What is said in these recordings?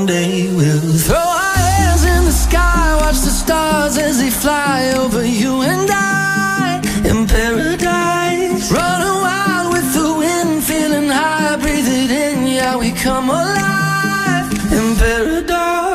day we'll throw our hands in the sky, watch the stars as they fly over you and I in paradise. Running wild with the wind, feeling high, breathe it in, yeah, we come alive in paradise.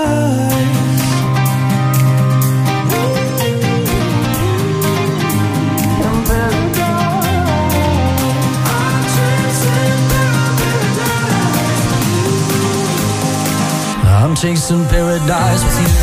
I'm chasing paradise with you.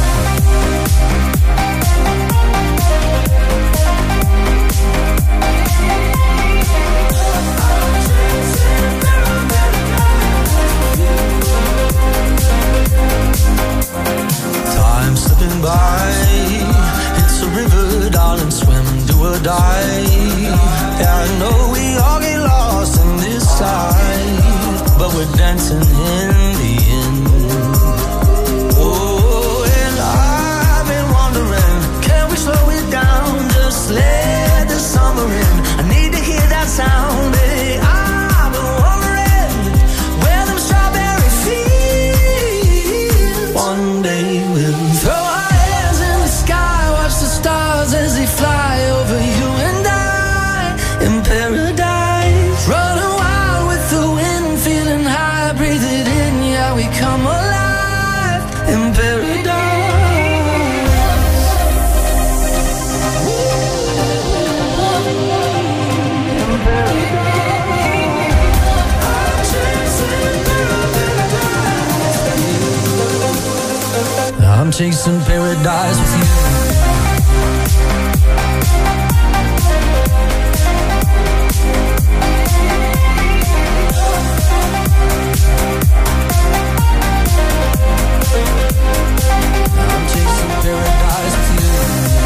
Time slipping by, it's a river, darling, swim, do or die. Yeah, I know we all get lost in this life, but we're dancing in the end. Let the summer in, I need to hear that sound, baby. I've been wondering where them strawberry fields. One day we'll throw our hands in the sky, watch the stars as they fly over you and I in paradise. Running wild with the wind, feeling high, breathe it in, yeah, we come alive in paradise. I'm chasing paradise with you. I'm chasing paradise with you.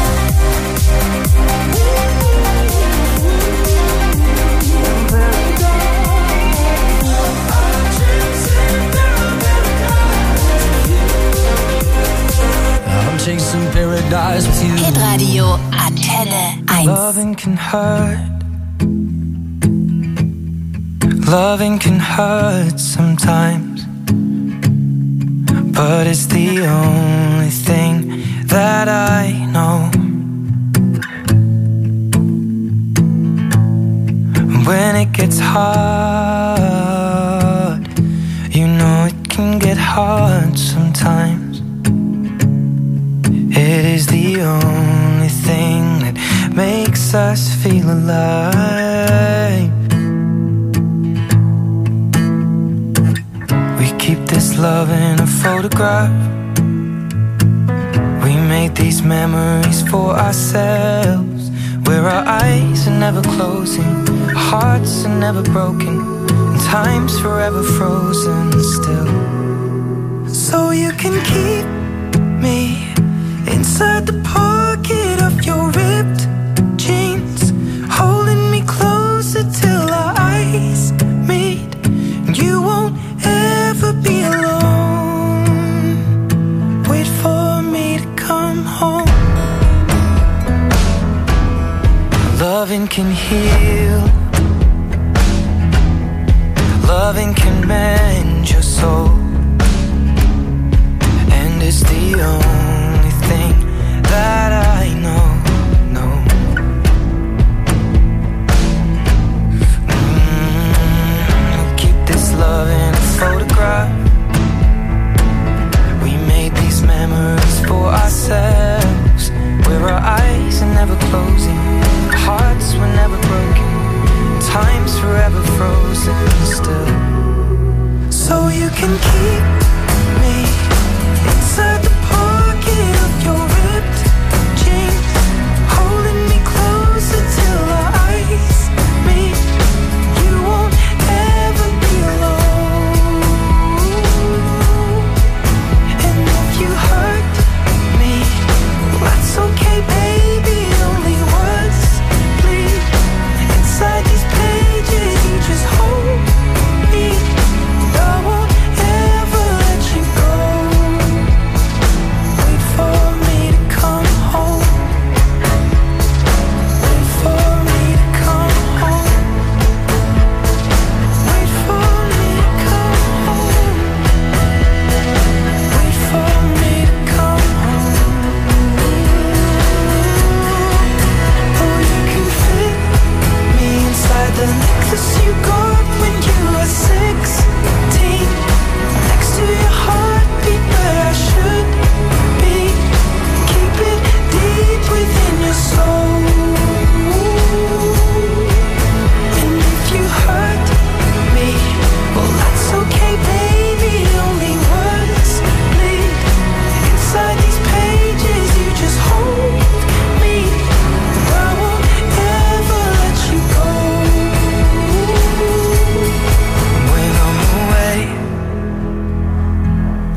Chasing paradise with you. Hit Radio Antenne 1. Loving can hurt. Loving can hurt sometimes, but it's the only thing that I know. When it gets hard, you know it can get hard sometimes. It is the only thing that makes us feel alive. We keep this love in a photograph. We made these memories for ourselves, where our eyes are never closing, our hearts are never broken, and time's forever frozen still. So you can keep me inside the pocket of your ripped jeans, holding me closer till our eyes meet. And you won't ever be alone. Wait for me to come home. Loving can heal. Loving can mend your soul. And it's the only thing that I know. Keep this love in a photograph. We made these memories for ourselves, where our eyes are never closing, our hearts were never broken, time's forever frozen still. So you can keep me inside the pocket of your ripped jeans, holding me closer till our eyes meet. You won't ever be alone. And if you hurt me, that's okay, baby. Only words bleed inside these pages. You just hold me, and I won't ever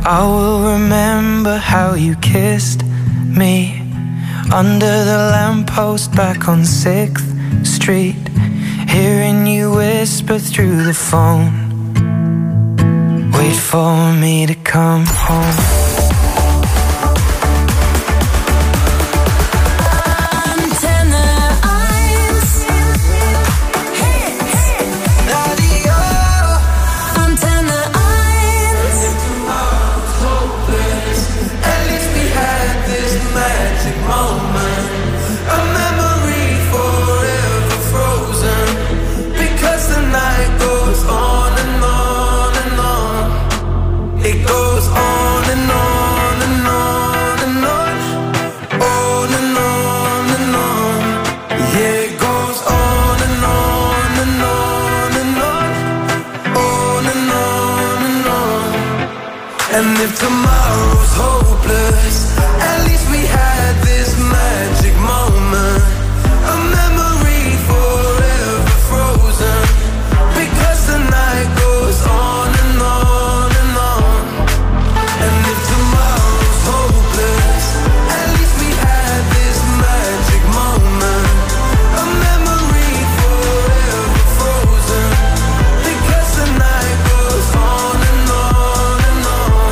I will remember how you kissed me under the lamppost back on 6th Street, hearing you whisper through the phone, wait for me to come home. And if tomorrow's hopeless, at least we had this magic moment, a memory forever frozen, because the night goes on and on and on. And if tomorrow's hopeless, at least we had this magic moment, a memory forever frozen, because the night goes on and on and on.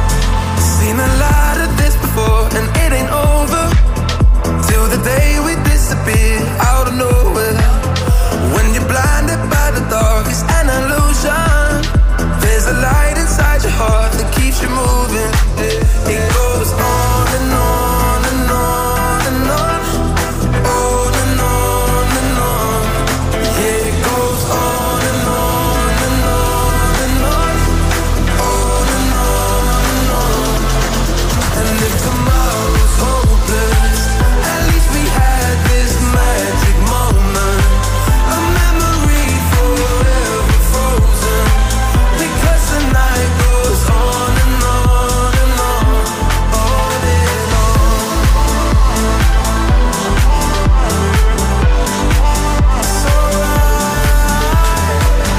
Seen a lot of this before, and it ain't over till the day we disappear out of nowhere. When you're blinded by the dark, it's an illusion. There's a light inside your heart that keeps you moving. It goes on and on and on and on, on and on and on. Yeah, it goes on and on and on and on, on and on and on. And if tomorrow's hopeless, at least we had this magic moment, a memory forever frozen, because the night goes on and on and on, on and on. It's alright.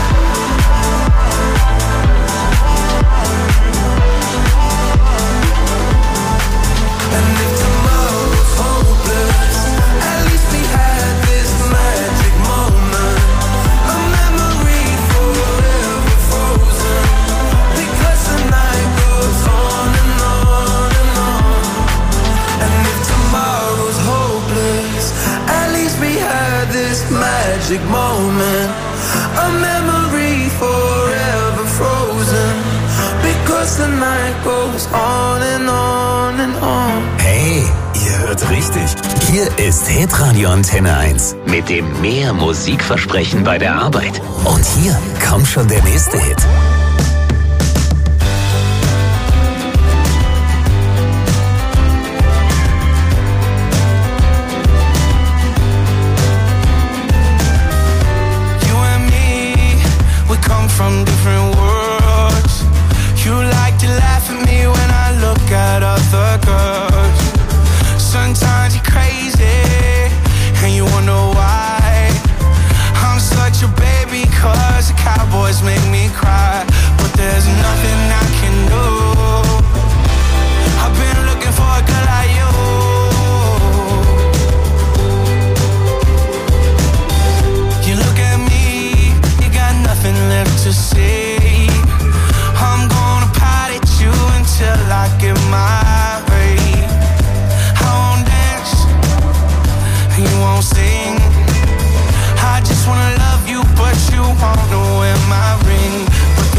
And if tomorrow's hopeless, at least we had this magic moment, a memory forever frozen, because the night goes on and on and on. And if tomorrow's hopeless, at least we had this magic moment, a memory forever frozen, because the night goes on and on and on. Hey, ihr hört richtig. Hier ist Hitradio Antenne 1 mit dem mehr Musikversprechen bei der Arbeit. Und hier kommt schon der nächste Hit. You and me, we come from different worlds. You like to laugh at me when I look at other girls. Sometimes you're crazy, and you wonder why. I'm such a baby, cause the Cowboys make me cry. But there's nothing I can do. I've been looking for a girl like you. You look at me, you got nothing left to say. I'm gonna pout at you until I get my way. I won't dance, you won't sing. I just wanna love you, but you wanna wear my ring. But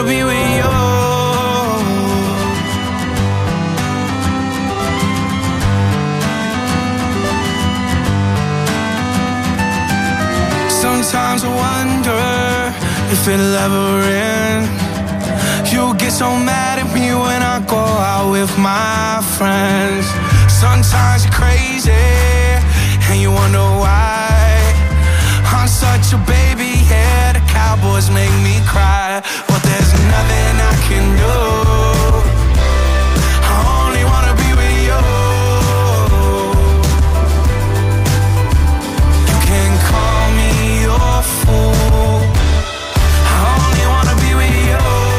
be with you. Sometimes I wonder if it'll ever end. You get so mad at me when I go out with my friends. Sometimes you're crazy and you wonder why. I'm such a baby, yeah, the Cowboys make me cry. But there's nothing I can do. I only wanna be with you. You can call me your fool. I only wanna be with you.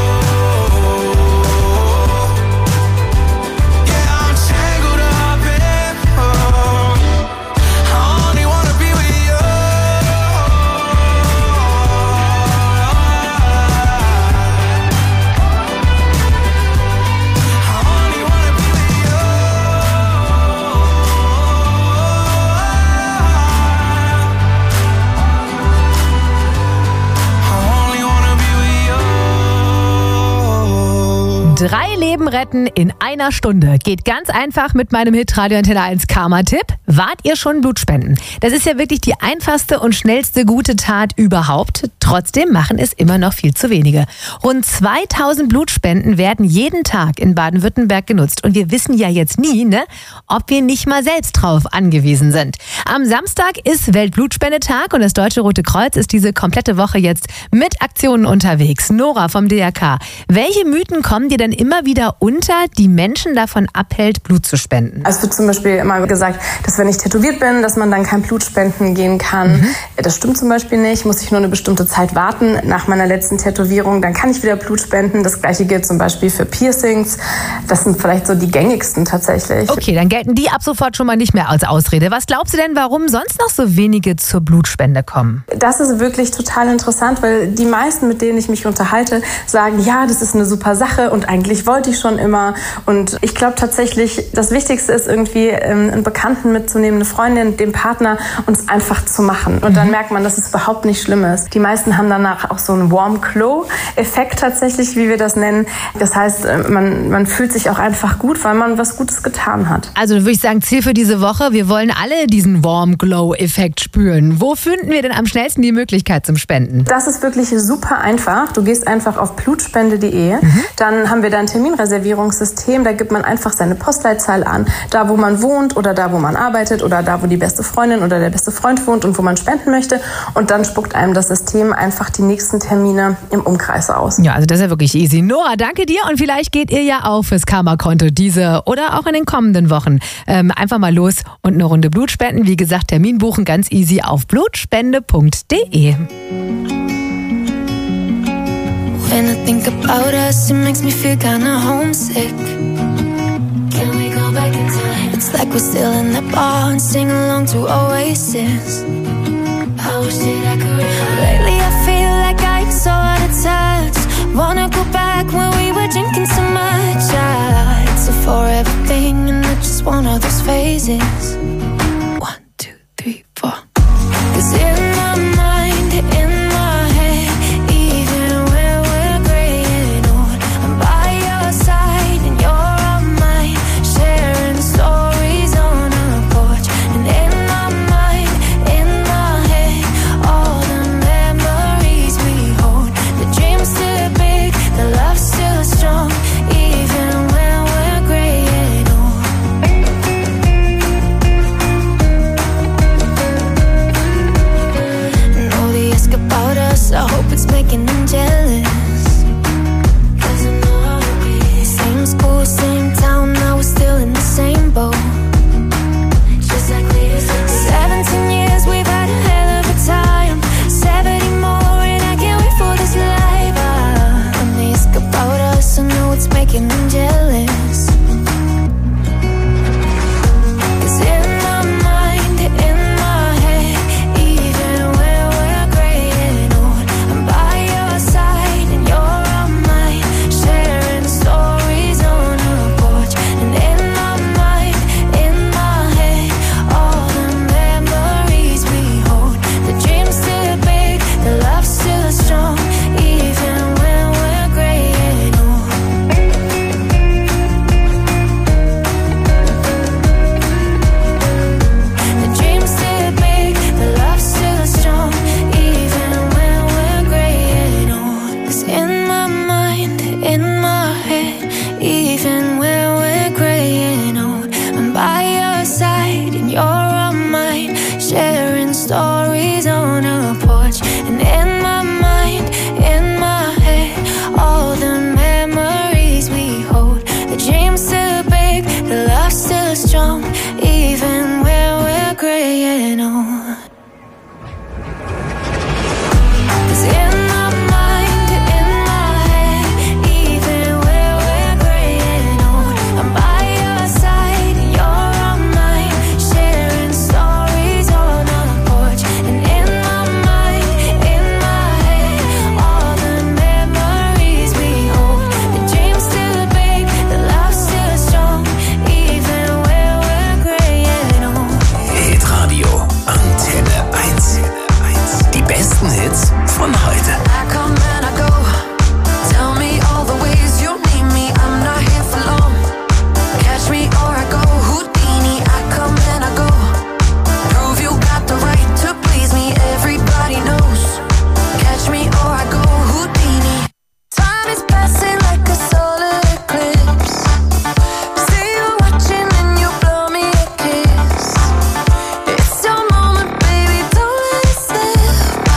Yeah, I'm tangled up in you. I only wanna be with you. I only wanna be with you. I only wanna be with you. 3 Leben retten in einer Stunde. Geht ganz einfach mit meinem Hit Radio Antenne 1 Karma-Tipp. Wart ihr schon Blutspenden? Das ist ja wirklich die einfachste und schnellste gute Tat überhaupt. Trotzdem machen es immer noch viel zu wenige. Rund 2000 Blutspenden werden jeden Tag in Baden-Württemberg genutzt. Und wir wissen ja jetzt nie, ob wir nicht mal selbst drauf angewiesen sind. Am Samstag ist Weltblutspendetag und das Deutsche Rote Kreuz ist diese komplette Woche jetzt mit Aktionen unterwegs. Nora vom DRK. Welche Mythen kommen dir denn immer wieder unter, die Menschen davon abhält, Blut zu spenden? Es wird zum Beispiel immer gesagt, dass wenn ich tätowiert bin, dass man dann kein Blut spenden gehen kann. Das stimmt zum Beispiel nicht. Muss ich nur eine bestimmte Zeit warten nach meiner letzten Tätowierung, dann kann ich wieder Blut spenden. Das Gleiche gilt zum Beispiel für Piercings. Das sind vielleicht so die gängigsten tatsächlich. Okay, dann gelten die ab sofort schon mal nicht mehr als Ausrede. Was glaubst du denn, warum sonst noch so wenige zur Blutspende kommen? Das ist wirklich total interessant, weil die meisten, mit denen ich mich unterhalte, sagen, ja, das ist eine super Sache und eigentlich wollte ich schon immer. Und ich glaube tatsächlich, das Wichtigste ist irgendwie, einen Bekannten mitzunehmen, eine Freundin, den Partner und es einfach zu machen. Und dann merkt man, dass es überhaupt nicht schlimm ist. Die meisten haben danach auch so einen Warm-Glow-Effekt tatsächlich, wie wir das nennen. Das heißt, man fühlt sich auch einfach gut, weil man was Gutes getan hat. Also würde ich sagen, Ziel für diese Woche, wir wollen alle diesen Warm-Glow-Effekt spüren. Wo finden wir denn am schnellsten die Möglichkeit zum Spenden? Das ist wirklich super einfach. Du gehst einfach auf blutspende.de, dann haben wir da ein Terminreservierungssystem, da gibt man einfach seine Postleitzahl an, da wo man wohnt oder da wo man arbeitet oder da wo die beste Freundin oder der beste Freund wohnt und wo man spenden möchte und dann spuckt einem das System einfach die nächsten Termine im Umkreis aus. Ja, also das ist ja wirklich easy. Nora, danke dir und vielleicht geht ihr ja auch fürs Karma-Konto diese oder auch in den kommenden Wochen. Einfach mal los und eine Runde Blut spenden. Wie gesagt, Termin buchen ganz easy auf blutspende.de. When I think about us, it makes me feel kinda homesick. Can we go back in time? It's like we're still in the bar and sing along to Oasis. I wish that I could. Lately I feel like I'm so out of touch. Wanna go back when we were drinking so much. It's a forever thing and I just want all those phases. 1, 2, 3, 4. 'Cause in my mind, in my head, even when we're graying old, I'm by your side and you're on mine, sharing stories on our porch. And in my mind, in my head, all the memories we hold. The dream's still big, the love's still strong, even when we're graying old. my mind, in my head, even when we're graying old, I'm by your side and you're on mine, sharing stories on a porch. And in my mind, in my head, all the memories we hold, the dreams still big, the love still strong, even when we're graying old. Hits von heute. I come and I go. Tell me all the ways you need me. I'm not here for long. Catch me or I go Houdini. I come and I go. Prove you got the right to please me. Everybody knows. Catch me or I go Houdini. Time is passing like a solar eclipse. See you watching and you blow me a kiss. It's your moment, baby, don't let it slip.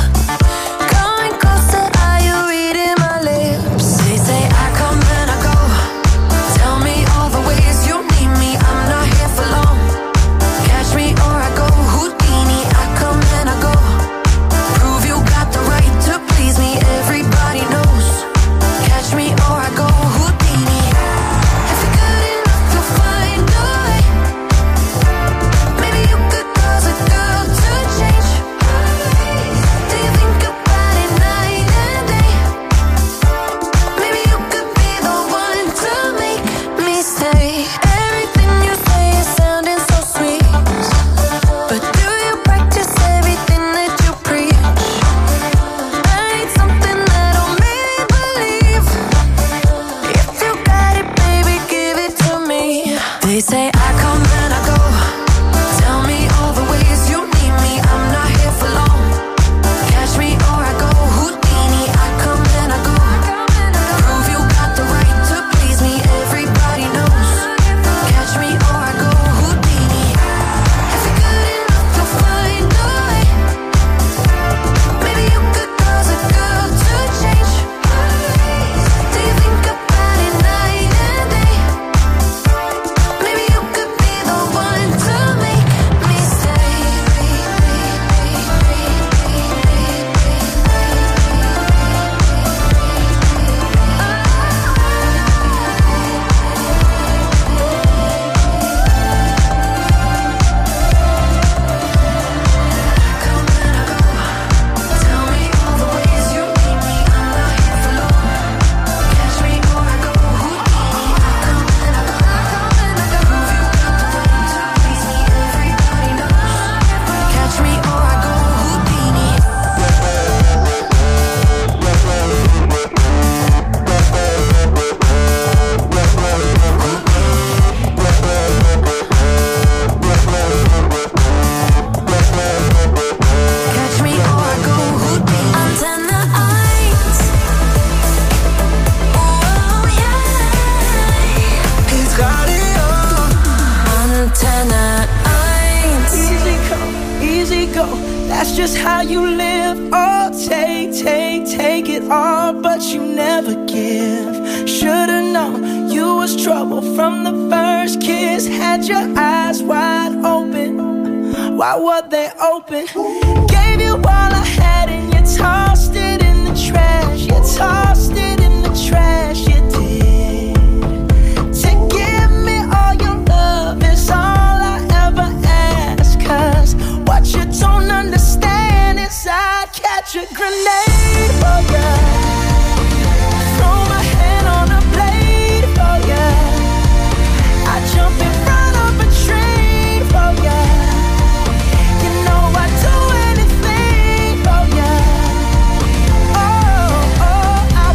Coming closer, are you reading my lips? They say I come and I go. Tell me all the ways you need me. I'm not here for long. Catch me or I go Houdini. I come and I go. Prove you got the right to please me. Everybody knows. Catch me or I go Houdini. If you're good enough, you'll find a way. Maybe you could cause a girl to change. Do you think about it night and day? Maybe you could be the one to make me stay. Everything you say is sounding so sweet, but do you practice everything that you preach? I need something that'll make me believe. If you got it, baby, give it to me. They say I come and I go. Tell me all the ways you need me. I'm not here for long. Catch me or I go Houdini. I come and I go. Prove you got the right to please me. Everybody knows. Catch me or I go Houdini. If you're good enough, you'll find a way. Maybe you could cause a girl to change. Do you think about it night and day? Maybe you could be the one to make me stay. Come and I go. Tell me all the ways you need me. I'm not here for long. Catch me or I go Houdini. I come and I go. Prove you got the right to please me. Everybody knows. Catch me or I go Houdini. Catch me or I go Houdini. Antenne 1. Oh yeah. It's Radio Antenne 1. Easy come, easy go. That's just how you live. Oh, take it all, but you never give. Should've known you was trouble from the first kiss. Had your eyes wide open. Why were they open? Gave you all I had and you tossed it in the trash. You tossed it in the trash, you did. To give me all your love is all I ever ask. 'Cause what you don't understand is I'd catch a grenade for ya. Throw my hand on a blade for ya. I jump in front of a train for ya. You know I'd do anything for ya. Oh,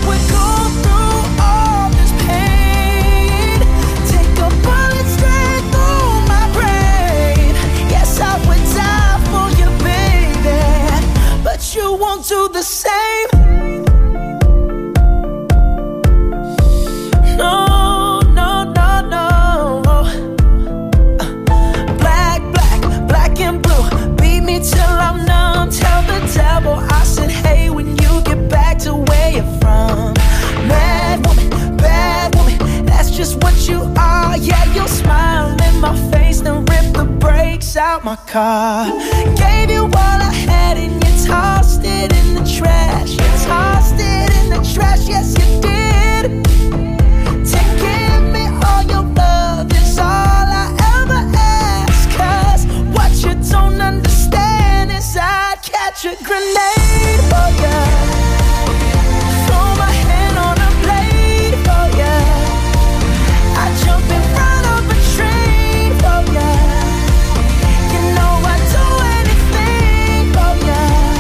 my car. Gave you all I had and you tossed it in the trash. You tossed it in the trash, yes you did. To give me all your love is all I ever ask. 'Cause what you don't understand is I'd catch a grenade for ya. Throw my hand on a blade for ya. I'd jump in front of a train for ya. You know I'd do anything for ya.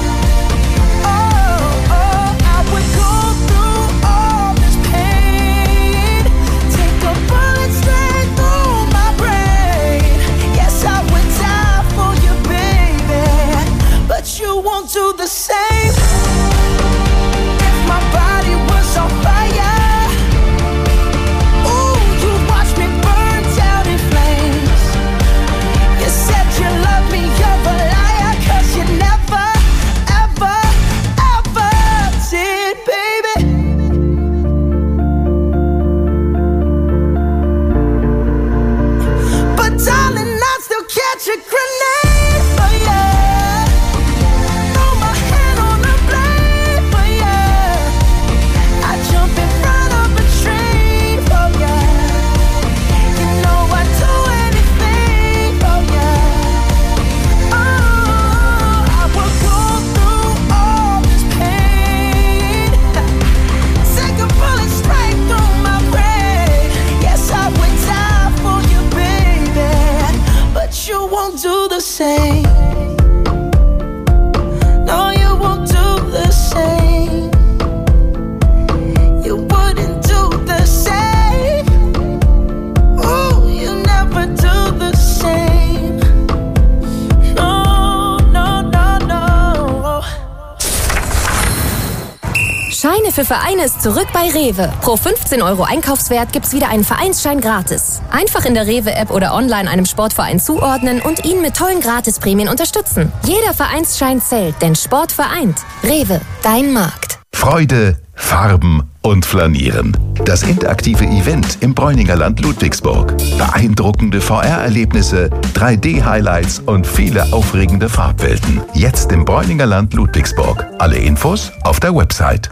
Oh, I would go through all this pain. Take a bullet straight through my brain. Yes, I would die for you, baby. But you won't do the same. If my body was on fire, ooh, you'd watch me burn down in flames. You said you love me, you're a liar, 'cause you never, ever, ever did, baby. But darling, I'd still catch a grenade for ya. Throw my hand on a blade for ya. I'd jump in front of a train for ya. You know I'd do anything for ya. Oh, I would go through all this pain. Take a bullet straight through my brain. Yes, I would die for you, baby. But you won't do the same. No, you won't do the same. You wouldn't do the same. Ooh, you never do the same. No, no, no, no. Scheine für Vereine ist zurück bei Rewe. Pro 15 € Einkaufswert gibt's wieder einen Vereinsschein gratis. Einfach in der Rewe-App oder online einem Sportverein zuordnen und ihn mit tollen Gratisprämien unterstützen. Jeder Vereinsschein zählt, denn Sport vereint. Rewe, dein Markt. Freude, Farben und Flanieren. Das interaktive Event im Bräuninger Land Ludwigsburg. Beeindruckende VR-Erlebnisse, 3D-Highlights und viele aufregende Farbwelten. Jetzt im Bräuninger Land Ludwigsburg. Alle Infos auf der Website.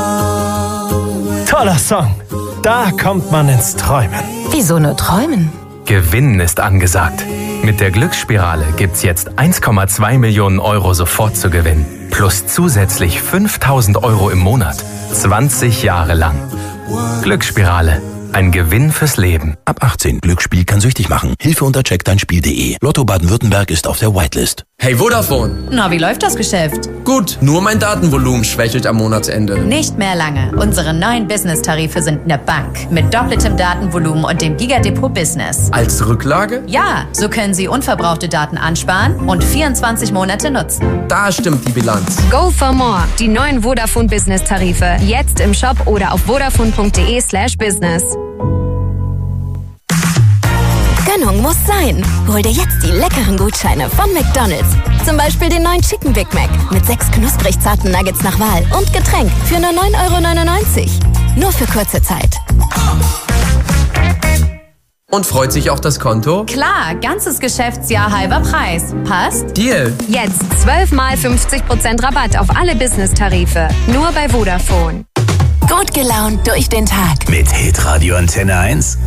Toller Song. Da kommt man ins Träumen. Wieso nur träumen? Gewinnen ist angesagt. Mit der Glücksspirale gibt's jetzt 1,2 Millionen € sofort zu gewinnen. Plus zusätzlich 5.000 € im Monat. 20 Jahre lang. Glücksspirale. Ein Gewinn fürs Leben. Ab 18. Glücksspiel kann süchtig machen. Hilfe unter checkdeinspiel.de. Lotto Baden-Württemberg ist auf der Whitelist. Hey Vodafone. Na, wie läuft das Geschäft? Gut, nur mein Datenvolumen schwächelt am Monatsende. Nicht mehr lange. Unsere neuen Business-Tarife sind eine Bank. Mit doppeltem Datenvolumen und dem Gigadepot Business. Als Rücklage? Ja, so können Sie unverbrauchte Daten ansparen und 24 Monate nutzen. Da stimmt die Bilanz. Go for more. Die neuen Vodafone Business-Tarife. Jetzt im Shop oder auf vodafone.de/business. Gönnung muss sein. Hol dir jetzt die leckeren Gutscheine von McDonald's. Zum Beispiel den neuen Chicken Big Mac mit 6 knusprig zarten Nuggets nach Wahl und Getränk für nur 9,99 €. Nur für kurze Zeit. Und freut sich auch das Konto? Klar, ganzes Geschäftsjahr halber Preis. Passt? Deal. Jetzt 12 mal 50% Rabatt auf alle Business-Tarife. Nur bei Vodafone. Gut gelaunt durch den Tag. Mit Hitradio Antenne 1.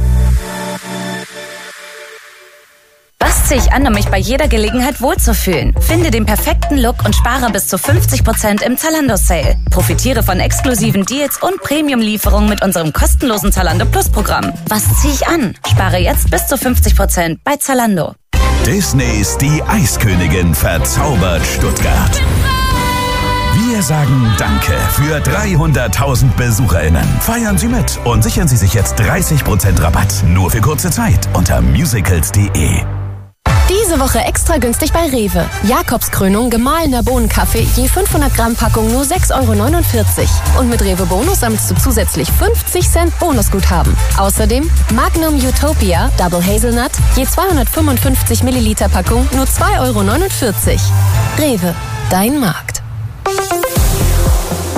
Was ziehe ich an, um mich bei jeder Gelegenheit wohlzufühlen? Finde den perfekten Look und spare bis zu 50% im Zalando-Sale. Profitiere von exklusiven Deals und Premium-Lieferungen mit unserem kostenlosen Zalando Plus-Programm. Was ziehe ich an? Spare jetzt bis zu 50% bei Zalando. Disneys Die Eiskönigin verzaubert Stuttgart. Wir sagen Danke für 300.000 BesucherInnen. Feiern Sie mit und sichern Sie sich jetzt 30% Rabatt. Nur für kurze Zeit unter musicals.de. Diese Woche extra günstig bei Rewe. Jakobskrönung gemahlener Bohnenkaffee je 500 Gramm Packung nur 6,49 €. Und mit Rewe Bonus sammelst du zusätzlich 50 Cent Bonusguthaben. Außerdem Magnum Utopia Double Hazelnut je 255 Milliliter Packung nur 2,49 €. Rewe, dein Markt.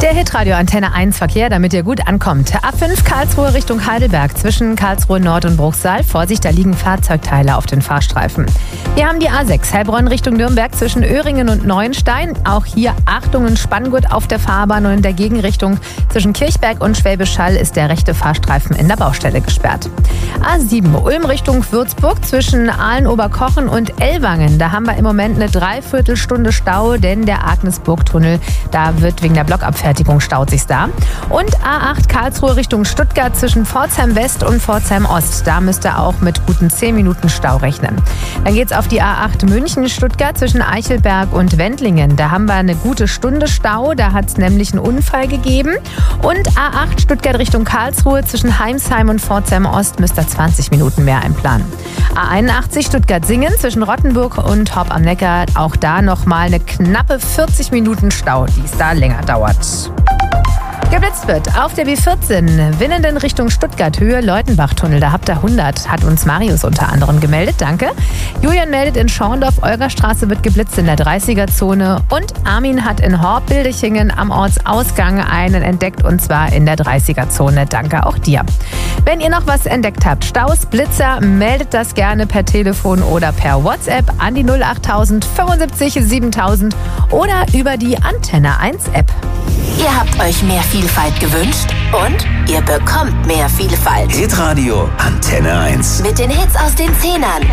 Der Hitradio Antenne 1 Verkehr, damit ihr gut ankommt. A5 Karlsruhe Richtung Heidelberg zwischen Karlsruhe Nord und Bruchsal. Vorsicht, da liegen Fahrzeugteile auf den Fahrstreifen. Wir haben die A6 Heilbronn Richtung Nürnberg zwischen Öhringen und Neuenstein. Auch hier Achtung und Spanngurt auf der Fahrbahn und in der Gegenrichtung zwischen Kirchberg und Schwäbisch Hall ist der rechte Fahrstreifen in der Baustelle gesperrt. A7 Ulm Richtung Würzburg zwischen Aalen-Oberkochen und Ellwangen. Da haben wir im Moment eine Dreiviertelstunde Stau, denn der Agnesburg-Tunnel, da wird wegen der Blockabfertigung staut sich's da. Und A8 Karlsruhe Richtung Stuttgart zwischen Pforzheim West und Pforzheim Ost. Da müsst ihr auch mit guten 10 Minuten Stau rechnen. Dann geht's auf die A8 München Stuttgart zwischen Eichelberg und Wendlingen. Da haben wir eine gute Stunde Stau. Da hat's nämlich einen Unfall gegeben. Und A8 Stuttgart Richtung Karlsruhe zwischen Heimsheim und Pforzheim Ost müsst ihr 20 Minuten mehr einplanen. A81 Stuttgart-Singen zwischen Rottenburg und Horb am Neckar. Auch da nochmal eine knappe 40 Minuten Stau, die es da länger dauert. Geblitzt wird auf der B14, Winnenden Richtung Stuttgart, Höhe Leutenbach-Tunnel. Da habt ihr 100, hat uns Marius unter anderem gemeldet. Danke. Julian meldet in Schorndorf, Olgerstraße wird geblitzt in der 30er-Zone. Und Armin hat in Horb-Bildechingen am Ortsausgang einen entdeckt und zwar in der 30er-Zone. Danke auch dir. Wenn ihr noch was entdeckt habt, Staus, Blitzer, meldet das gerne per Telefon oder per WhatsApp an die 08000 75 7000 oder über die Antenne 1 App. Ihr habt euch mehr Vielfalt gewünscht und ihr bekommt mehr Vielfalt. Hitradio Antenne 1. Mit den Hits aus den 10ern.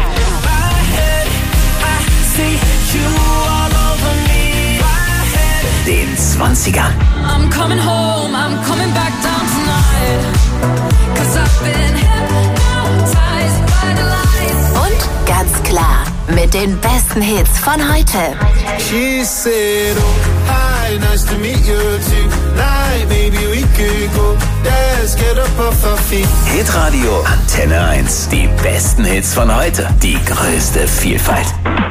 Den 20ern. I'm coming home, I'm coming back down tonight. 'Cause I've been hypnotized by the lights. Und ganz klar, mit den besten Hits von heute. She said, oh, hi, nice to meet you tonight. Maybe we could go dance, get up off our feet. Hitradio Antenne 1. Die besten Hits von heute. Die größte Vielfalt.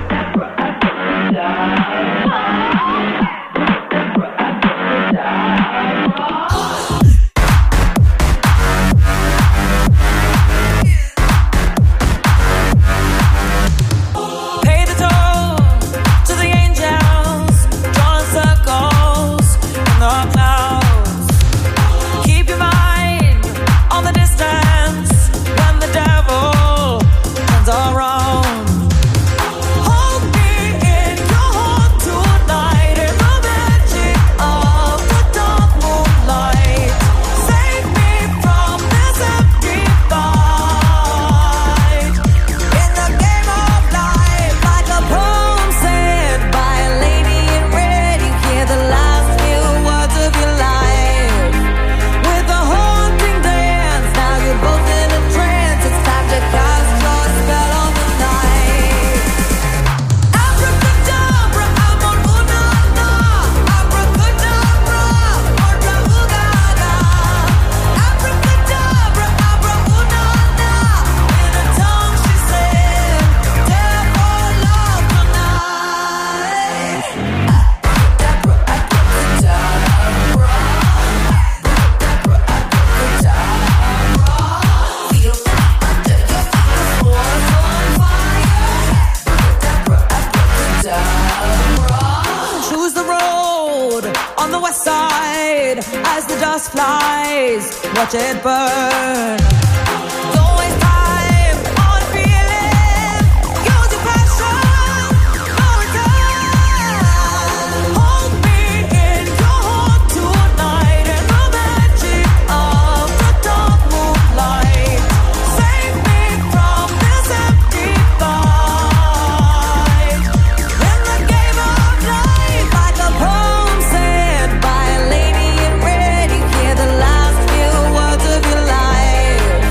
Watch it burn. Life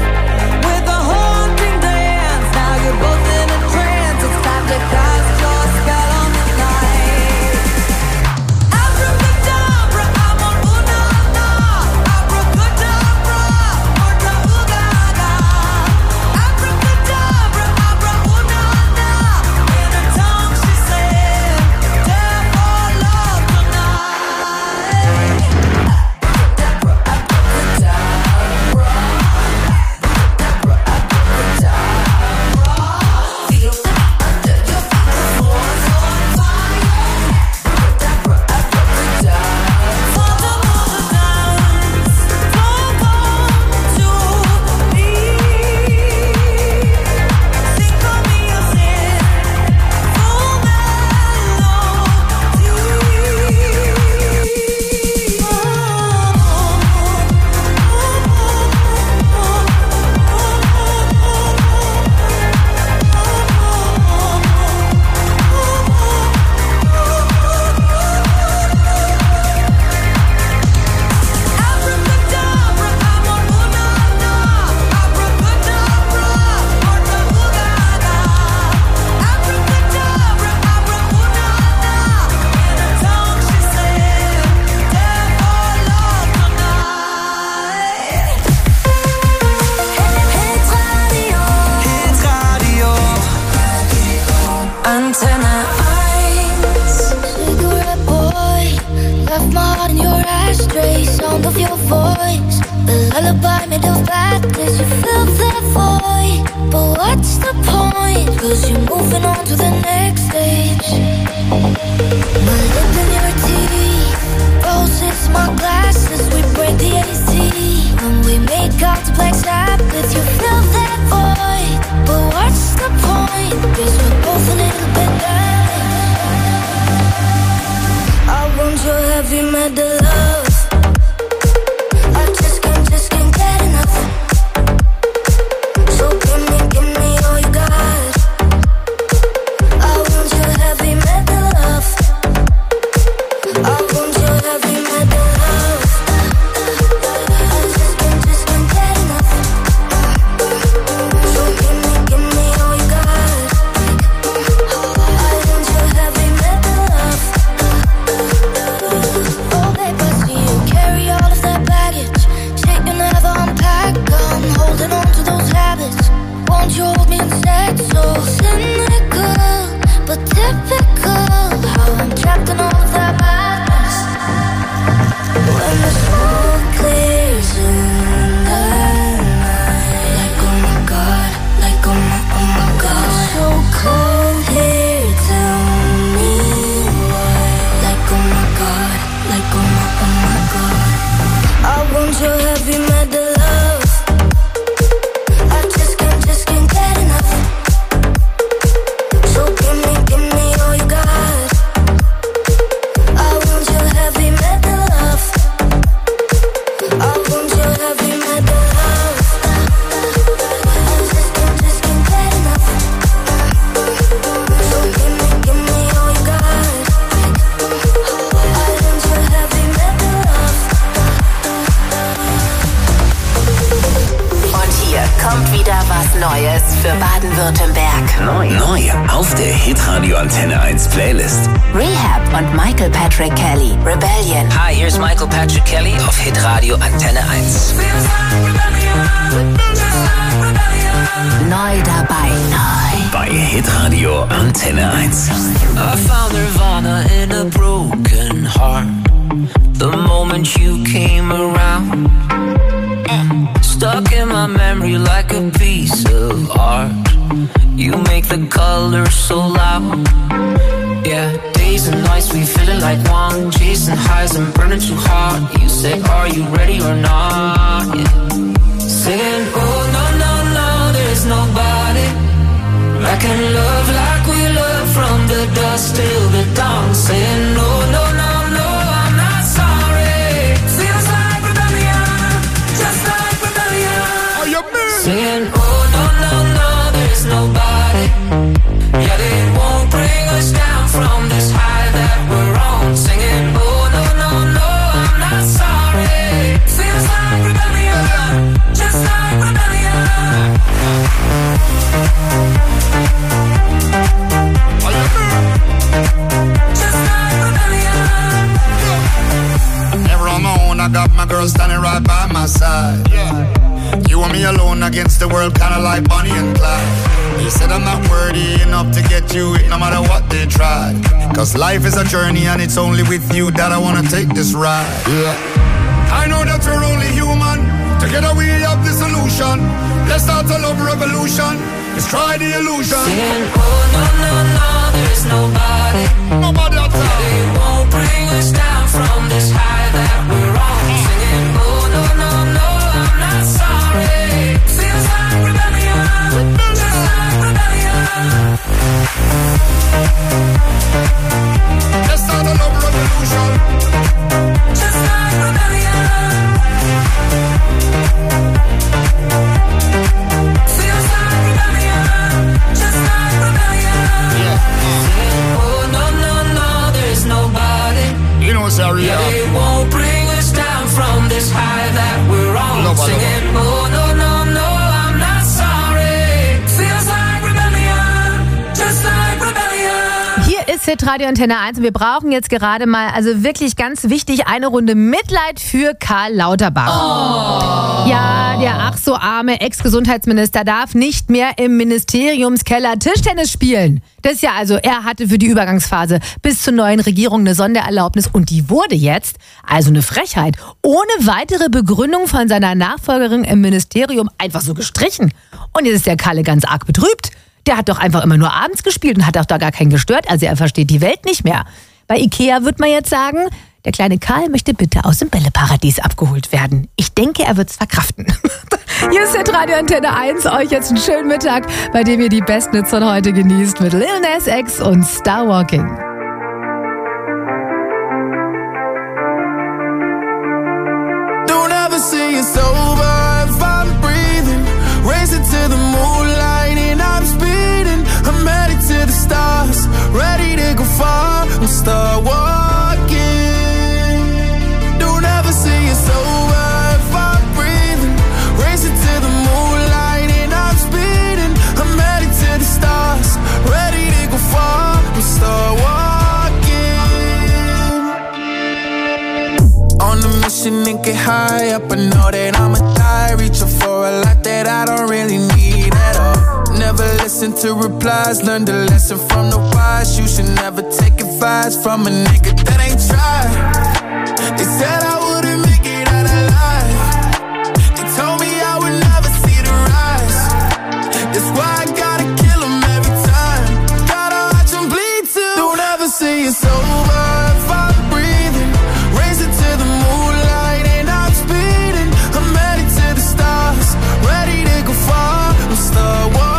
voice. The lullaby made of badness, you fill that void. But what's the point? Cause you're moving on to the next stage. My lip in your teeth, roses, my glasses, we break the AC. When we make out to Black Sabbath, you fill that void. But what's the point? Cause we're both a little bit damaged. I want your heavy metal love. I just can't get enough. So give me all you got. I want your heavy metal love. I want your heavy metal love. I just can't get enough. So give me all you got. I want your heavy metal love. Oh babe, I see you carry all of that baggage. Shit you never unpack. I'm holding on to those habits. Won't you hold me instead? So cynical, but typical. How I'm trapped in all of that madness. When the smoke clears in the night, like oh my god, like oh my god. So cold here, tell me why. Like oh my god, like oh my god. I want your heavy metal love. I just can't get enough. So give me all you got. I want your heavy metal love. I want your heavy metal love. I just can't get enough. So give me all you got. I want your heavy metal love. Und hier kommt wieder was Neues für Baden-Württemberg. Neu auf der Hitradio Antenne 1 Playlist. Rehab und Michael Patrick Kelly, Rebellion. Hi, here's Michael Patrick Kelly auf Hitradio Antenne 1. Neu dabei. Bei Hitradio Antenne 1. I found Nirvana in a broken heart. The moment you came around, stuck in my memory like a piece of art. You make the colors so loud. Yeah, days and nights we feeling like one, chasing highs and burning too hard. You said, are you ready or not? Yeah. Saying, oh no, no, no, there's nobody I can love like we love from the dusk till the dawn. Saying, no, no, no, no, I'm not sorry. Feels like rebellion, just like rebellion. Saying, oh no, no, no, there's nobody. Yeah, they won't bring us down from this high that we're on. Singing, oh no, no, no, I'm not sorry. Feels like rebellion, just like rebellion. Just like rebellion. Never on my own, I got my girl standing right by my side. Yeah. You and me alone against the world, kinda like Bonnie and Clyde. They said I'm not worthy enough to get you no matter what they try. Cause life is a journey and it's only with you that I wanna take this ride. Yeah. I know that we're only human. Together we have the solution. Let's start a love revolution. Let's try the illusion. Saying, oh no, no, no, there's nobody. Nobody at all. They won't bring us down from this high that we're on. Singing, oh no, no, no, I'm not sorry. Feels like rebellion, just like rebellion. Let's start a love revolution. Just like rebellion. Feels like rebellion, just like rebellion. Yeah. Oh no, no, no, there's nobody. You know, sorry. Yeah, they won't bring us down from this high that we're ist Hitradio Antenne 1 und wir brauchen jetzt gerade mal, also wirklich ganz wichtig, eine Runde Mitleid für Karl Lauterbach. Oh. Ja, der ach so arme Ex-Gesundheitsminister darf nicht mehr im Ministeriumskeller Tischtennis spielen. Das ist ja also, er hatte für die Übergangsphase bis zur neuen Regierung eine Sondererlaubnis und die wurde jetzt, also eine Frechheit, ohne weitere Begründung von seiner Nachfolgerin im Ministerium einfach so gestrichen. Und jetzt ist der Kalle ganz arg betrübt. Der hat doch einfach immer nur abends gespielt und hat auch da gar keinen gestört. Also er versteht die Welt nicht mehr. Bei Ikea wird man jetzt sagen, der kleine Karl möchte bitte aus dem Bälleparadies abgeholt werden. Ich denke, er wird's verkraften. Hier ist Hitradio Antenne 1. Euch jetzt einen schönen Mittag, bei dem ihr die besten Hits von heute genießt mit Lil Nas X und Star Walking. Don't ever say it's over if I'm breathing. Racing to the moonlight and I'm speeding. I'm headed to the stars, ready to go far and start walking. Don't ever say it's over if I'm breathing. Racing to the moonlight and I'm speeding. I'm headed to the stars, ready to go far and start walking. On a mission and get high up, I know that I'ma die. Reaching for a lot that I don't really need at all. Never listen to replies, learn the lesson from the wise. You should never take advice from a nigga that ain't tried. They said I wouldn't make it out alive. They told me I would never see the rise. That's why I gotta kill them every time. Gotta watch them bleed too. Don't ever say it's over if I'm breathing. Racing to the moonlight and I'm speeding. I'm headed to the stars, ready to go far and start walking.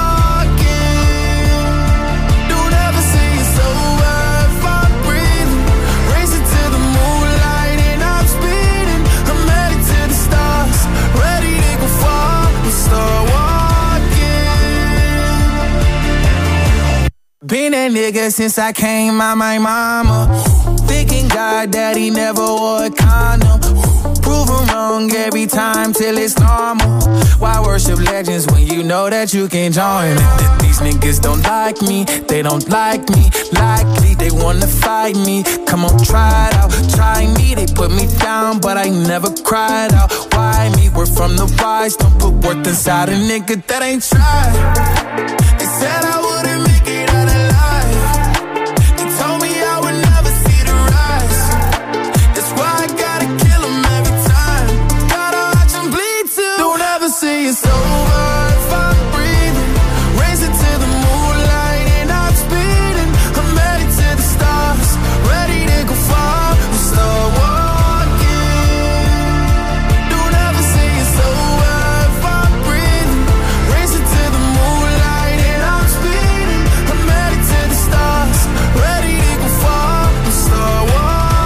Been that nigga since I came out my mama. Thinking God that he never wore a condom. Prove him wrong every time till it's normal. Why worship legends when you know that you can join them? These niggas don't like me, they don't like me. Likely they wanna fight me. Come on, try it out, try me. They put me down, but I never cried out. Why me? We're from the wise. Don't put worth inside a nigga that ain't tried. They said I wouldn't make it out alive. They told me I would never see the rise. That's why I gotta kill them every time. Gotta watch them bleed too. Don't ever say it's over if I'm breathing. Racing to the moonlight and I'm speeding. I'm headed to the stars, ready to go far and start walking. Don't ever say it's over if I'm breathing. Racing to the moonlight and I'm speeding. I'm headed to the stars, ready to go far and start walking.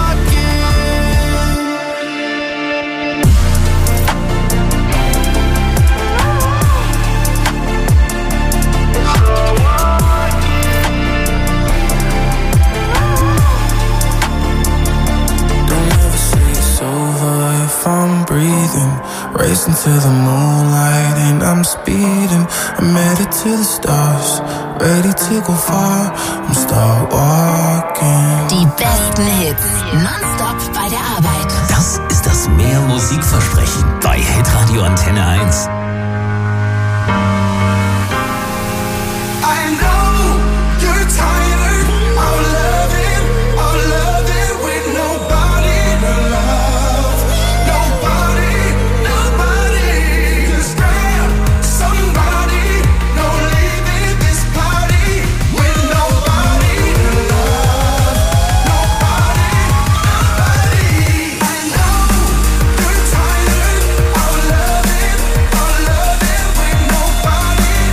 Don't ever say it's over if I'm breathing. Racing to the moonlight and I'm speeding. I'm headed to the stars, ready to go far and start walking. Die besten Hits, nonstop bei der Arbeit. Das ist das Mehr Musikversprechen bei Hitradio Antenne 1. I know you're tired of loving with nobody to love. Nobody. Just grab somebody. No leaving this party with nobody to love. Nobody. I know you're tired of loving with nobody.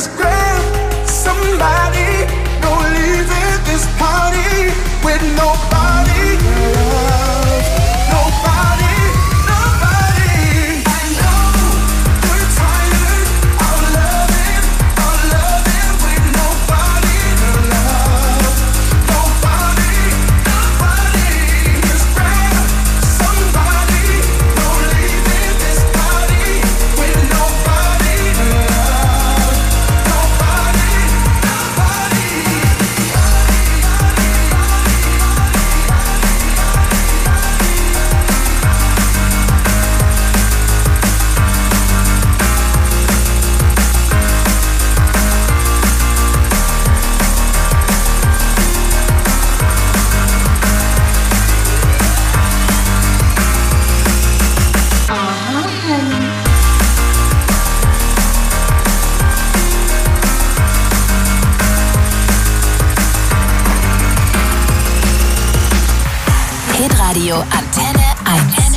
Just grab somebody, no leaving this party with nobody to love. Nobody, nobody. I know you're tired of loving with nobody to love. Nobody, nobody. Just grab somebody, no leaving this party with nobody to love. Nobody, nobody. Hitradio Antenne 1.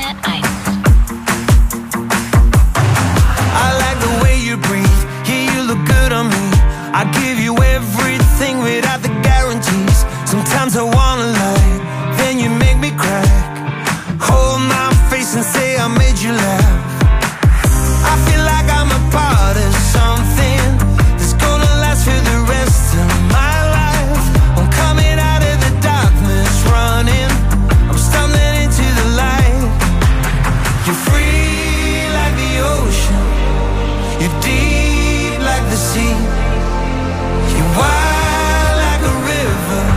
I like the way you breathe. Yeah, you look good on me. I give you everything without the guarantees. Sometimes I wanna lie, then you make me cry. Hold my face and say I made you laugh. I feel like I'm a part of something that's gonna last for the rest of my life. I'm coming out of the darkness, running. I'm stumbling into the light. You're free like the ocean. You're deep like the sea. You're wide like a river,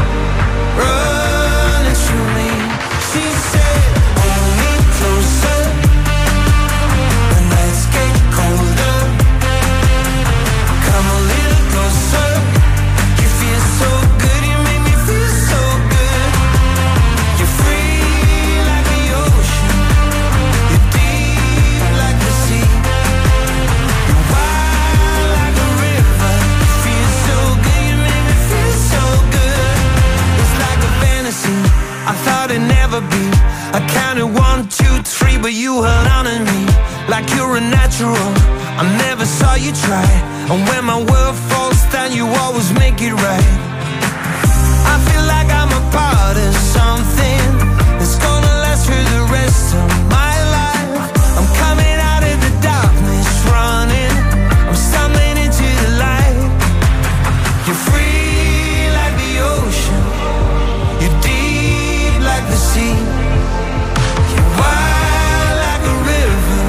running through me. She said, hold me closer. The nights get colder. Come a little closer. You feel so good, you make me feel so good. You're free like the ocean. You're deep like the sea. You're wide like a river. You feel so good, you make me feel so good. It's like a fantasy I thought it'd never be. I counted 1, 2, 3, but you held on to me like you're a natural. I never saw you try, and when my world falls down, you always make it right. I feel like I'm a part of something that's gonna last for the rest of my life. I'm coming out of the darkness, running. I'm stumbling into the light. You're free like the ocean. You're deep like the sea. You're wide like a river,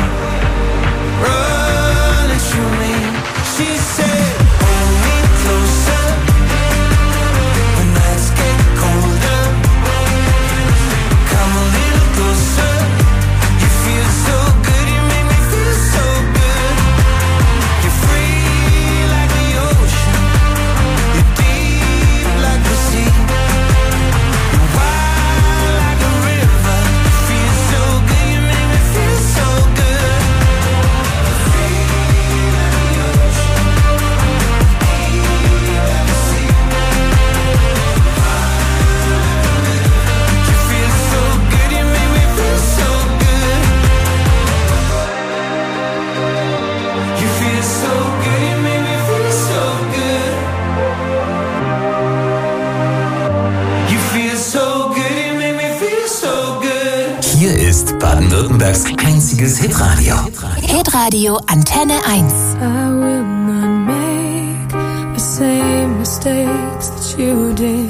running through me. She said, hold me closer. The nights get colder. Come a little closer. You feel so good, you make me feel so good. You're free like the ocean. You're deep like the sea. You're wide like a river. You feel so good, you make me feel so good. Free like the ocean. Deep like the sea. You feel so good, you make me feel so good. You feel so good, you make me feel so good. You feel so good, you make me feel so good. Hier ist Baden-Württembergs einziges Hitradio. Hitradio Antenne 1. I will not make the same mistakes that you did.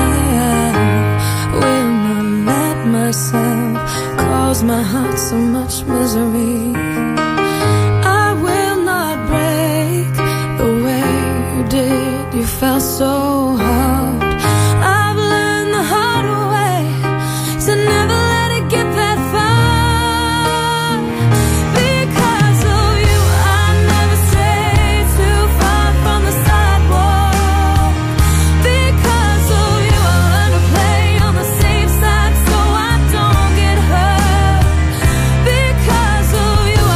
I will not let myself cause my heart so much misery. I will not break the way you did. You felt so hard. I've learned the hard way to never let it get that far. Because of you, I never strayed too far from the sidewalk. Because of you, I learned to play on the safe side so I don't get hurt. Because of you,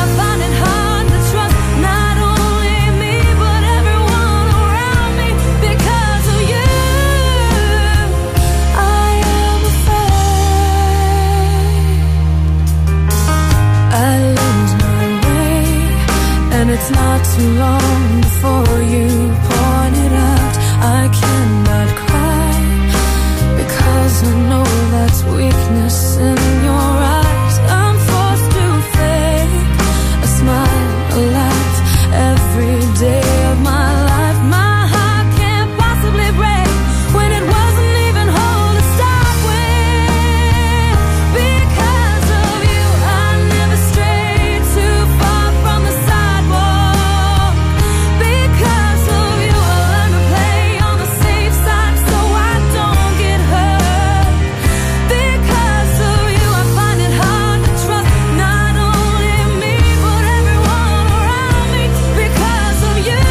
It's not too long before you point it out. I cannot cry because I know that's weakness in your eyes. I'm forced to fake a smile, a laugh every day of my life. My heart can't possibly break when it wasn't even whole to start with. Because of you, I never strayed too far from the sidewalk. Because of you, I learned to play on the safe side so I don't get hurt. Because of you, I find it hard to trust not only me but everyone around me. Because of you,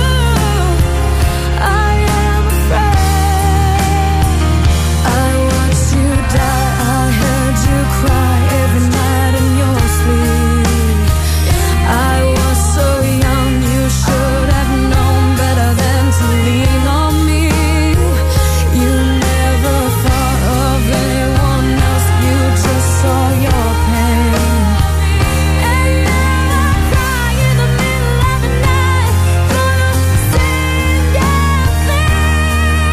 I am afraid. I watched you die, I heard you cry every night in your sleep. I was so young, you should have known better than to lean on me. You never thought of anyone else, you just saw your pain. And now I cry in the middle of the night, gonna sing your thing.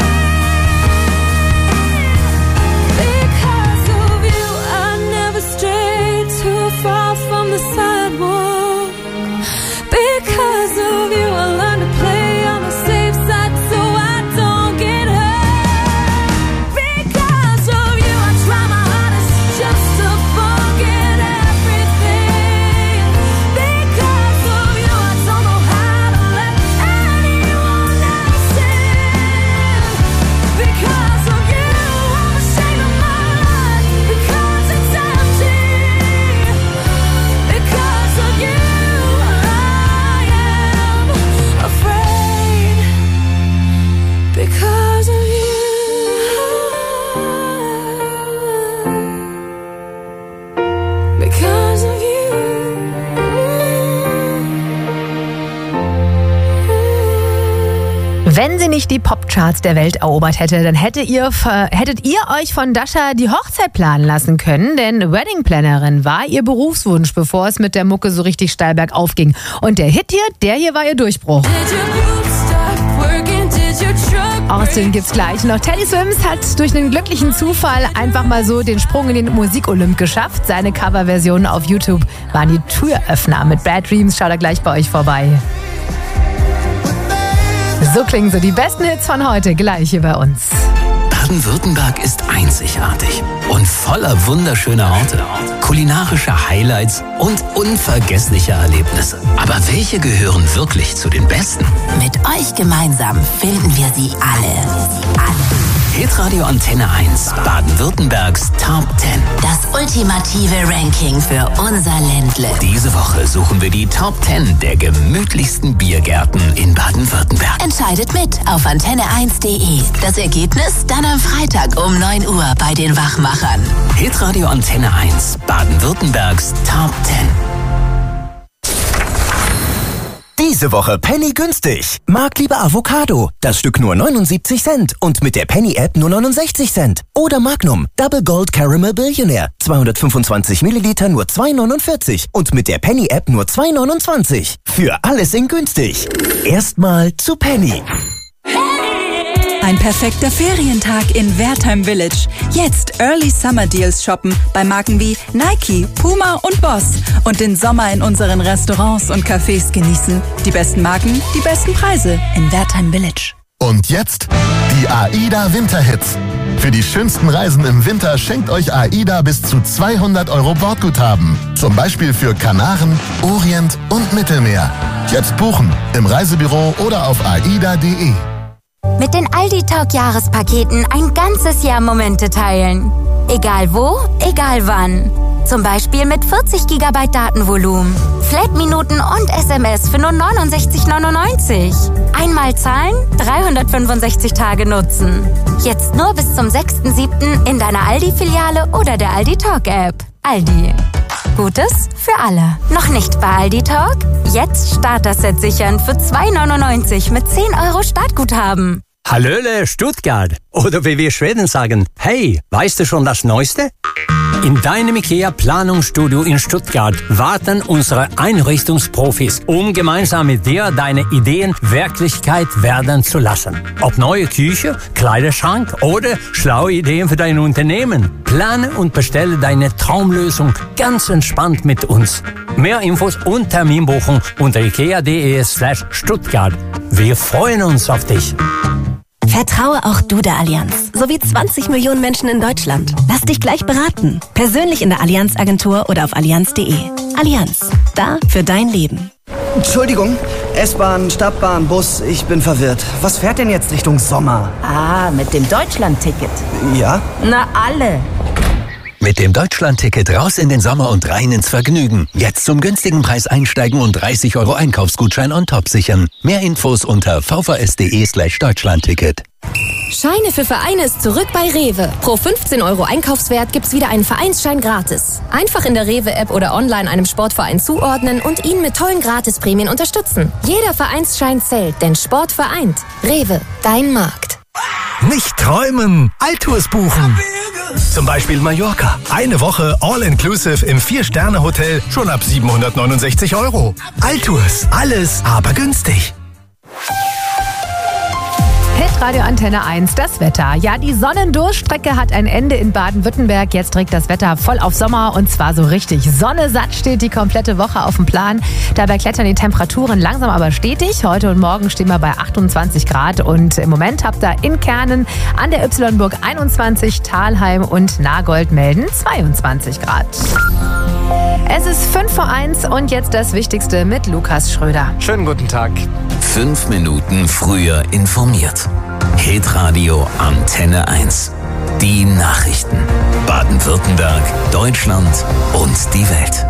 Because of you, I never strayed too far from the sidewalk. Because of you, I learned to play on the safe side so I don't get hurt. Because of you, I try my hardest just to forget everything. Because of you, I don't know how to let anyone else in. Because of you, I'm ashamed of my life because it's empty. Because of you, I am afraid. Because of you. Because of you. Wenn sie nicht die Popcharts der Welt erobert hätte, dann hättet ihr euch von Dasha die Hochzeit planen lassen können, denn Wedding-Plannerin war ihr Berufswunsch, bevor es mit der Mucke so richtig steil bergauf ging. Und der Hit hier war ihr Durchbruch. Austin gibt's gleich noch. Teddy Swims hat durch einen glücklichen Zufall einfach mal so den Sprung in den Musik-Olymp geschafft. Seine Coverversionen auf YouTube waren die Türöffner. Mit Bad Dreams schaut er gleich bei euch vorbei. So klingen so die besten Hits von heute, gleich hier bei uns. Baden-Württemberg ist einzigartig und voller wunderschöner Orte, kulinarischer Highlights und unvergesslicher Erlebnisse. Aber welche gehören wirklich zu den besten? Mit euch gemeinsam finden wir sie alle. Hitradio Antenne 1, Baden-Württembergs Top 10. Das ultimative Ranking für unser Ländle. Diese Woche suchen wir die Top 10 der gemütlichsten Biergärten in Baden-Württemberg. Entscheidet mit auf antenne1.de. Das Ergebnis dann am Freitag um 9 Uhr bei den Wachmachern. Hitradio Antenne 1, Baden-Württembergs Top 10. Diese Woche Penny günstig. Markliebe Avocado. Das Stück nur 79 Cent und mit der Penny-App nur 69 Cent. Oder Magnum Double Gold Caramel Billionaire. 225 Milliliter nur 2,49 und mit der Penny-App nur 2,29. Für alles in günstig. Erstmal zu Penny. Ein perfekter Ferientag in Wertheim Village. Jetzt Early Summer Deals shoppen bei Marken wie Nike, Puma und Boss. Und den Sommer in unseren Restaurants und Cafés genießen. Die besten Marken, die besten Preise in Wertheim Village. Und jetzt die AIDA Winterhits. Für die schönsten Reisen im Winter schenkt euch AIDA bis zu 200 € Bordguthaben. Zum Beispiel für Kanaren, Orient und Mittelmeer. Jetzt buchen im Reisebüro oder auf aida.de. Mit den Aldi Talk Jahrespaketen ein ganzes Jahr Momente teilen. Egal wo, egal wann. Zum Beispiel mit 40 GB Datenvolumen, Flat-Minuten und SMS für nur 69,99. Einmal zahlen, 365 Tage nutzen. Jetzt nur bis zum 6.7. in deiner Aldi-Filiale oder der Aldi Talk App. Aldi. Gutes für alle. Noch nicht bei Aldi Talk? Jetzt Starter-Set sichern für 2,99 mit 10 € Startguthaben. Hallöle Stuttgart. Oder wie wir Schweden sagen, hey, weißt du schon das Neueste? In deinem IKEA Planungsstudio in Stuttgart warten unsere Einrichtungsprofis, um gemeinsam mit dir deine Ideen Wirklichkeit werden zu lassen. Ob neue Küche, Kleiderschrank oder schlaue Ideen für dein Unternehmen. Plane und bestelle deine Traumlösung ganz entspannt mit uns. Mehr Infos und Terminbuchung unter ikea.de/Stuttgart. Wir freuen uns auf dich. Vertraue auch du der Allianz, sowie 20 Millionen Menschen in Deutschland. Lass dich gleich beraten. Persönlich in der Allianz-Agentur oder auf allianz.de. Allianz, da für dein Leben. Entschuldigung, S-Bahn, Stadtbahn, Bus, ich bin verwirrt. Was fährt denn jetzt Richtung Sommer? Ah, mit dem Deutschland-Ticket. Ja? Na, alle. Mit dem Deutschland-Ticket raus in den Sommer und rein ins Vergnügen. Jetzt zum günstigen Preis einsteigen und 30 € Einkaufsgutschein on top sichern. Mehr Infos unter vvs.de/Deutschlandticket. Scheine für Vereine ist zurück bei Rewe. Pro 15 € Einkaufswert gibt's wieder einen Vereinsschein gratis. Einfach in der Rewe-App oder online einem Sportverein zuordnen und ihn mit tollen Gratisprämien unterstützen. Jeder Vereinsschein zählt, denn Sport vereint. Rewe, dein Markt. Nicht träumen, Altours buchen. Zum Beispiel Mallorca. Eine Woche All-Inclusive im 4-Sterne-Hotel schon ab 769 €. Altours, alles aber günstig. Hitradio Antenne 1, das Wetter. Ja, die Sonnendurchstrecke hat ein Ende in Baden-Württemberg. Jetzt trägt das Wetter voll auf Sommer und zwar so richtig. Sonne satt steht die komplette Woche auf dem Plan. Dabei klettern die Temperaturen langsam aber stetig. Heute und morgen stehen wir bei 28 Grad und im Moment habt ihr in Kernen an der Y-Burg 21, Thalheim und Nagold melden 22 Grad. Es ist 5:01 und jetzt das Wichtigste mit Lukas Schröder. Schönen guten Tag. 5 Minuten früher informiert. Hitradio Antenne 1. Die Nachrichten. Baden-Württemberg, Deutschland und die Welt.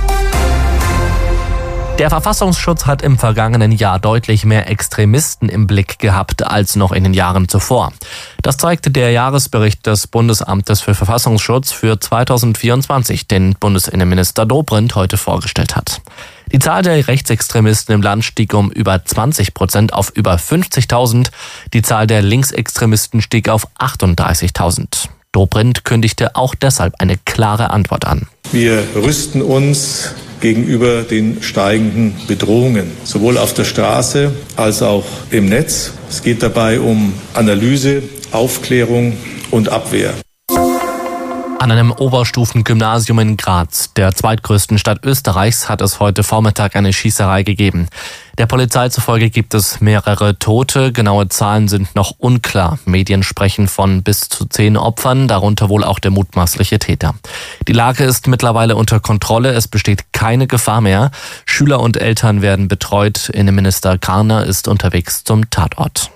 Der Verfassungsschutz hat im vergangenen Jahr deutlich mehr Extremisten im Blick gehabt als noch in den Jahren zuvor. Das zeigte der Jahresbericht des Bundesamtes für Verfassungsschutz für 2024, den Bundesinnenminister Dobrindt heute vorgestellt hat. Die Zahl der Rechtsextremisten im Land stieg um über 20% auf über 50.000. Die Zahl der Linksextremisten stieg auf 38.000. Dobrindt kündigte auch deshalb eine klare Antwort an. Wir rüsten uns gegenüber den steigenden Bedrohungen, sowohl auf der Straße als auch im Netz. Es geht dabei um Analyse, Aufklärung und Abwehr. An einem Oberstufengymnasium in Graz, der zweitgrößten Stadt Österreichs, hat es heute Vormittag eine Schießerei gegeben. Der Polizei zufolge gibt es mehrere Tote. Genaue Zahlen sind noch unklar. Medien sprechen von bis zu 10 Opfern, darunter wohl auch der mutmaßliche Täter. Die Lage ist mittlerweile unter Kontrolle. Es besteht keine Gefahr mehr. Schüler und Eltern werden betreut. Innenminister Karner ist unterwegs zum Tatort.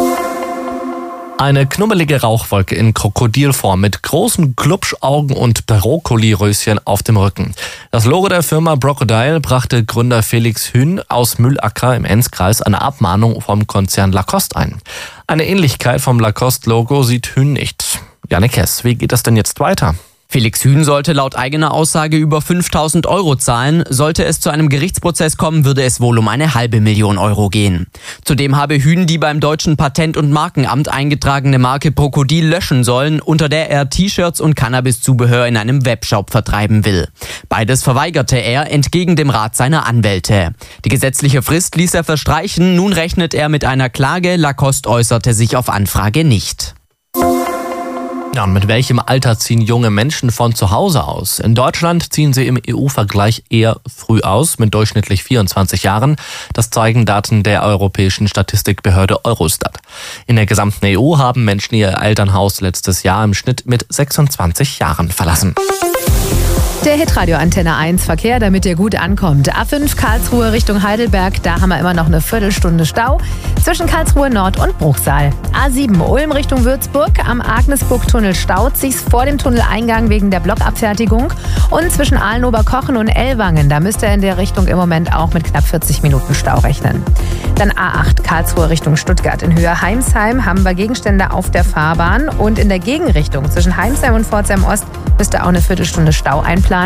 Eine knummelige Rauchwolke in Krokodilform mit großen Glubschaugen und Brokkoliröschen auf dem Rücken. Das Logo der Firma Brocodile brachte Gründer Felix Hühn aus Mühlacker im Enzkreis eine Abmahnung vom Konzern Lacoste ein. Eine Ähnlichkeit vom Lacoste-Logo sieht Hühn nicht. Janik Hess, wie geht das denn jetzt weiter? Felix Hühn sollte laut eigener Aussage über 5.000 € zahlen. Sollte es zu einem Gerichtsprozess kommen, würde es wohl um eine $500.000 € gehen. Zudem habe Hühn die beim Deutschen Patent- und Markenamt eingetragene Marke Krokodil löschen sollen, unter der er T-Shirts und Cannabiszubehör in einem Webshop vertreiben will. Beides verweigerte er entgegen dem Rat seiner Anwälte. Die gesetzliche Frist ließ er verstreichen. Nun rechnet er mit einer Klage. Lacoste äußerte sich auf Anfrage nicht. Ja, und mit welchem Alter ziehen junge Menschen von zu Hause aus? In Deutschland ziehen sie im EU-Vergleich eher früh aus, mit durchschnittlich 24 Jahren. Das zeigen Daten der europäischen Statistikbehörde Eurostat. In der gesamten EU haben Menschen ihr Elternhaus letztes Jahr im Schnitt mit 26 Jahren verlassen. Der Hitradio Antenne 1 Verkehr, damit ihr gut ankommt. A5 Karlsruhe Richtung Heidelberg, da haben wir immer noch eine Viertelstunde Stau zwischen Karlsruhe Nord und Bruchsal. A7 Ulm Richtung Würzburg, am Agnesburg-Tunnel staut sich's vor dem Tunneleingang wegen der Blockabfertigung. Und zwischen Ahlenoberkochen und Ellwangen, da müsst ihr in der Richtung im Moment auch mit knapp 40 Minuten Stau rechnen. Dann A8 Karlsruhe Richtung Stuttgart. In Höhe Heimsheim haben wir Gegenstände auf der Fahrbahn und in der Gegenrichtung zwischen Heimsheim und Pforzheim Ost müsst ihr auch eine Viertelstunde Stau einplanen.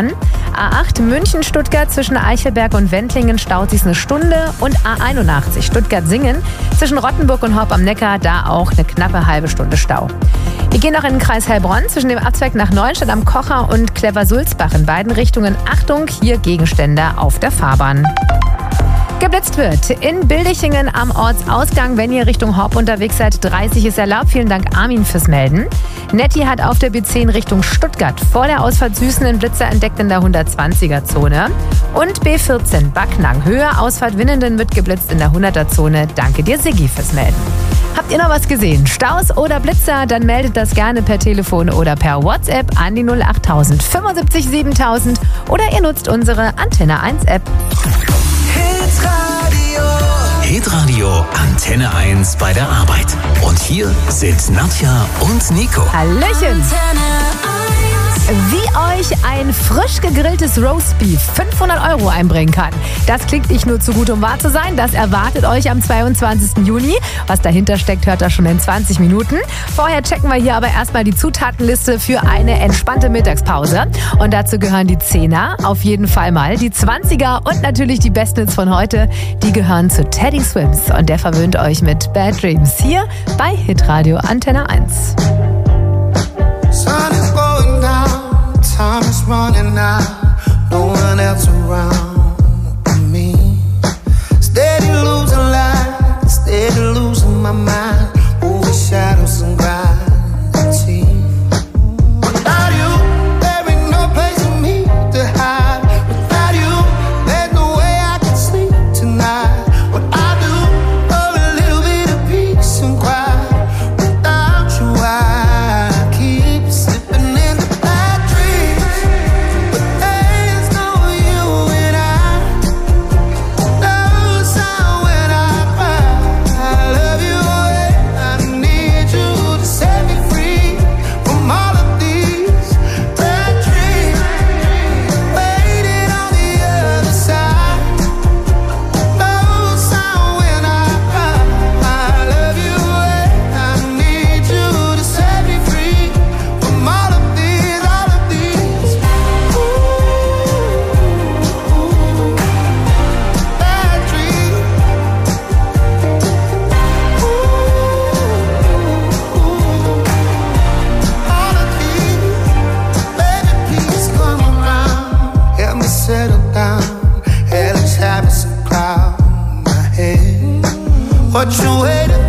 A8 München-Stuttgart zwischen Eichelberg und Wendlingen staut sich eine Stunde. Und A81 Stuttgart-Singen zwischen Rottenburg und Horb am Neckar, da auch eine knappe halbe Stunde Stau. Wir gehen noch in den Kreis Heilbronn zwischen dem Abzweig nach Neustadt am Kocher und Clever-Sulzbach in beiden Richtungen. Achtung, hier Gegenstände auf der Fahrbahn. Geblitzt wird in Bildichingen am Ortsausgang, wenn ihr Richtung Horb unterwegs seid. 30 ist erlaubt. Vielen Dank, Armin, fürs Melden. Netti hat auf der B10 Richtung Stuttgart vor der Ausfahrt Süßen einen Blitzer entdeckt in der 120er-Zone. Und B14 Backnang, Höhe Ausfahrt Winnenden wird geblitzt in der 100er-Zone. Danke dir, Siggi, fürs Melden. Habt ihr noch was gesehen? Staus oder Blitzer? Dann meldet das gerne per Telefon oder per WhatsApp an die 08000 75 7000 oder ihr nutzt unsere Antenne 1 App. Hitradio Antenne 1 bei der Arbeit. Und hier sind Nadja und Nico. Hallöchen! Wie euch ein frisch gegrilltes Roastbeef 500 € einbringen kann. Das klingt nicht nur zu gut, um wahr zu sein. Das erwartet euch am 22. Juni. Was dahinter steckt, hört ihr schon in 20 Minuten. Vorher checken wir hier aber erstmal die Zutatenliste für eine entspannte Mittagspause. Und dazu gehören die 10er, auf jeden Fall mal. Die 20er und natürlich die Besten Hits von heute. Die gehören zu Teddy Swims. Und der verwöhnt euch mit Bad Dreams hier bei Hitradio Antenne 1. Sun is going down, time is running out, no one else around but me. Steady losing light, steady losing my mind, over shadows and gravity. Without you, there ain't no place for me to hide. Without you, there's no way I can sleep tonight. What I do, for a little bit of peace and quiet. Without you, I keep slipping into bad dreams. But there's no you and I. No sound when I cry. I love you and I need you to set me free from all of these bad dreams. Waiting on the other side. No sound when I cry. I love you and I need you to set me free from all of these, all of these. Bad dreams. All of these. Baby, please come around. Help me settle down. Hellish habits and cloud my head. What you waiting